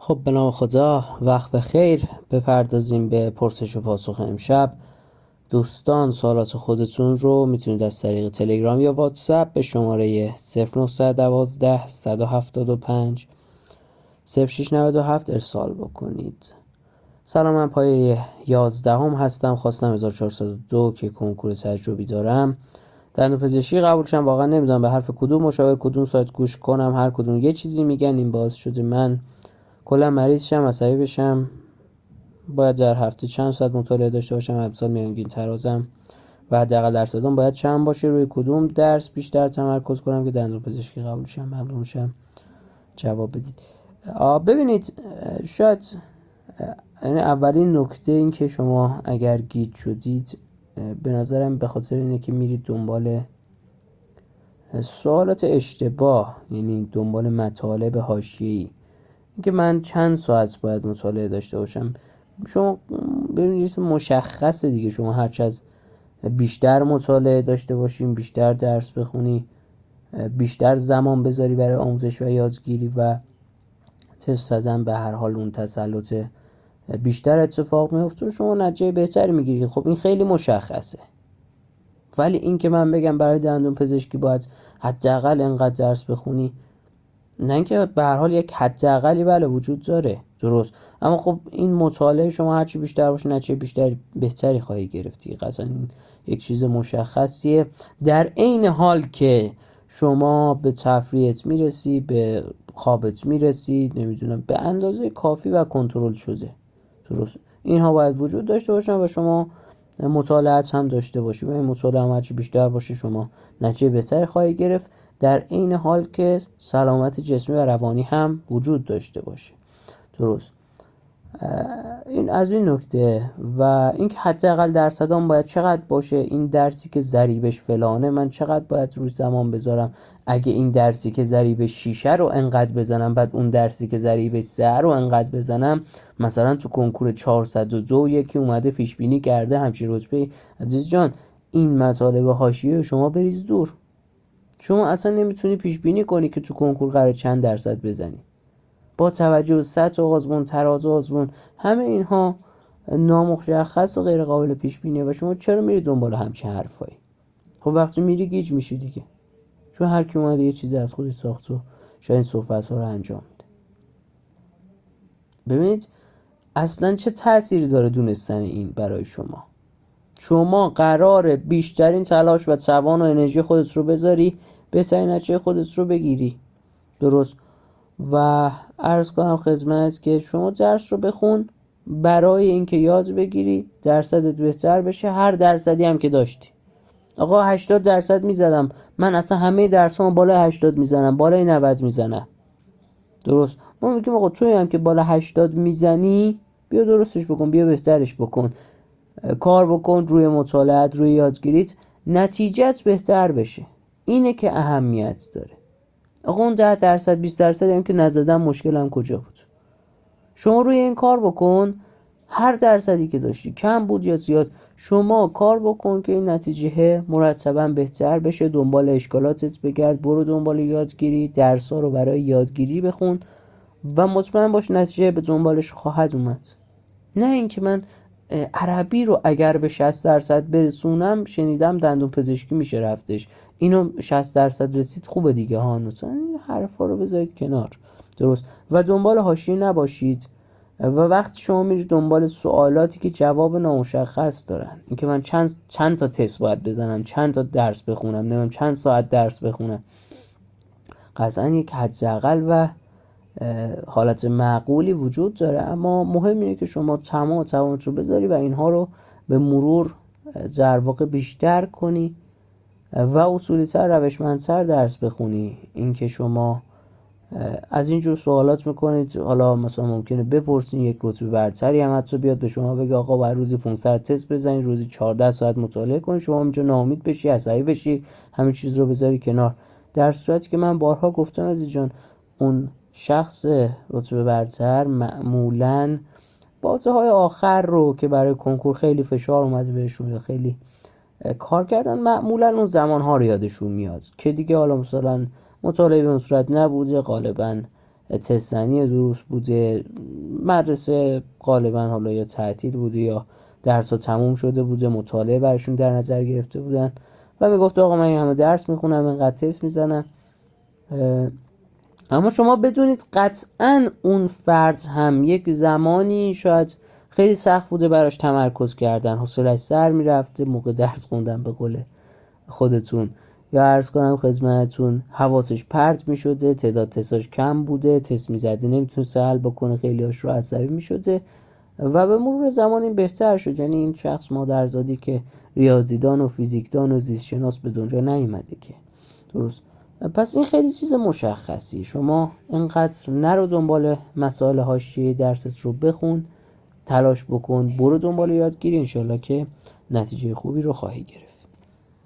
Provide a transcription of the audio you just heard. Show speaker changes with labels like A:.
A: خب به نام خدا، وقت بخیر. بپردازیم به پرسش و پاسخ امشب. دوستان سوالات خودتون رو میتونید از طریق تلگرام یا واتساپ به شماره 0912 175 0697 ارسال بکنید. سلام، من پایه 11 هستم. خواستم 1402 که کنکور تجربی دارم. دندونپزشکی قبول شدم. واقعا نمیدونم به حرف کدوم مشاور کدوم سایت گوش کنم. هر کدوم یه چیزی میگن. این باعث شده من کلا مریض شم، عصبی بشم. باید در هفته چند ساعت مطالعه داشته باشم. امسال میانگین ترازم و حداقل درصدم باید چند باشه. روی کدوم درس بیشتر تمرکز کنم که دندونپزشکی قبول شم؟ ممنون میشم جواب بدید. ببینید، شاید یعنی اولین نکته این که شما اگر گیج شدید، به نظرم به خاطر اینه که میرید دنبال سوالات اشتباه، یعنی دنبال مطالب حاشیه‌ای. اینکه من چند ساعت باید مطالعه داشته باشم، شما ببینید مشخصه دیگه. شما هرچه از بیشتر مطالعه داشته باشیم، بیشتر درس بخونی، بیشتر زمان بذاری برای آموزش و یادگیری و تست زدن، به هر حال اون تسلط بیشتر اتفاق میفته و شما نتیجه بهتری میگیرید. خب این خیلی مشخصه. ولی این که من بگم برای دندون پزشکی باید حداقل اینقدر درس بخونی، نه اینکه به هر حال یک حداقلی بله وجود داره، درست، اما خب این مطالعه شما هرچی بیشتر باشه نتیجه بهتری خواهی گرفتی. قطعا این یک چیز مشخصیه. در عین حال که شما به تفریحت میرسی، به خوابت میرسی، نمیدونم به اندازه کافی و کنترل شده، درست، اینها باید وجود داشته باشن و شما مطالعات هم داشته باشی و این مطالعه هم هرچی بیشتر باشه شما نتیجه بهتری خواهی گرفت، در این حال که سلامت جسمی و روانی هم وجود داشته باشه، درست. این از این نکته. و اینکه حداقل درصدام باید چقدر باشه، این درسی که ضریبش فلانه من چقدر باید روش زمان بذارم. اگه این درسی که ضریبش 6 رو انقدر بزنم، بعد اون درسی که ضریبش 3 رو انقدر بزنم، مثلا تو کنکور 402 یکی اومده پیش بینی کرده همچین رتبه. عزیز جان، این مطالب حاشیه شما بریز دور. شما اصلا نمیتونی پیش بینی کنی که تو کنکور قرار چند درصد بزنی با توجه به سطح آزمون، تراز آزمون، همه اینها نامشخص و غیر قابل پیش بینیه و شما چرا میری دنبال همچین حرفایی؟ خب وقتی میری گیج میشی دیگه، چون هر کی اومده یه چیزی از خودش ساخت و شاید این صحبت ها رو انجام میده. ببینید اصلا چه تأثیری داره دونستن این برای شما. شما قراره بیشترین تلاش و توان و انرژی خودت رو بذاری بهترین نتیجه خودت رو بگیری، درست. و عرض کنم خدمت که شما درس رو بخون برای اینکه یاد بگیری، درصدت بهتر بشه. هر درصدی هم که داشتی، آقا 80% میزدم من، اصلا همه درسام بالا 80 میزنم، بالای 90 میزنم، درست. ما میگیم آقا توی هم که بالا 80 میزنی بیا درستش بکن، بیا بهترش بکن، کار بکن روی مطالعات، روی یادگیریت، نتیجت بهتر بشه. اینه که اهمیت داره. آقا اون 10% 20% هم که نزدم مشکلم کجا بود؟ شما روی این کار بکن. هر درصدی که داشتی کم بود یا زیاد، شما کار بکن که این نتیجه مرتبا بهتر بشه. دنبال اشکالاتت بگرد، برو دنبال یادگیری، درس‌ها رو برای یادگیری بخون و مطمئن باش نتیجه به دنبالش خواهد اومد. نه اینکه من عربی رو اگر به 60% برسونم، شنیدم دندون پزشکی میشه رفتش، اینو 60% رسید خوبه دیگه ها. این حرفا رو بذارید کنار، درست. و دنبال حاشیه نباشید. و وقتی شما میرید دنبال سوالاتی که جواب نامشخص دارن، اینکه من چند تا تست باید بزنم، چند تا درس بخونم، نمیدونم چند ساعت درس بخونم، قطعا یک حداقل و حالت معقولی وجود داره. اما مهم اینه که شما تمام توانت رو بذاری و اینها رو به مرور در واقع بیشتر کنی و اصولی‌تر، روشمندتر درس بخونی. اینکه شما از اینجور سوالات میکنید، حالا مثلا ممکنه بپرسین یک رتبه برتری هم حتی بیاد به شما بگه آقا باید روزی 500 تست بزنید، روزی 14 ساعت مطالعه کنید، شما اینجا ناامید بشی، عصبی بشی، همین چیز رو بذاری کنار. در صورتی که من بارها گفتم عزیز جان، اون شخص رتبه برتر معمولاً بازه‌های آخر رو که برای کنکور خیلی فشار اومده بهشون یا خیلی کار کردن، معمولاً اون زمان‌ها رو یادشون میاد که دیگه حالا مثلا مطالعه به اون صورت نبوده، غالباً تستنی درست بوده، مدرسه غالبا حالا یا تعطیل بوده یا درس ها تموم شده بوده، مطالعه برشون در نظر گرفته بودن و میگفت آقا من همه درس میخونم، اینقدر تست میزنم. اما شما بدونید قطعا اون فرد هم یک زمانی شاید خیلی سخت بوده براش تمرکز کردن، حوصله‌اش سر میرفته موقع درس خوندن به قول خودتون، یا عرض کنم خدمتتون حواسش پرت میشده، تعداد تستاش کم بوده، تست میزده نمیتونه حل بکنه، خیلی هاش رو عصبی میشده و به مرور زمان این بهتر شد. یعنی این شخص مادرزادی که ریاضیدان و فیزیکدان و زیست شناس به دنیا نیومده که، درست؟ پس این خیلی چیز مشخصی. شما اینقدر نرو دنبال مسائل حاشیه درست رو، بخون، تلاش بکن، برو دنبال یادگیری، انشالله که نتیجه خوبی رو خواهی گرفت.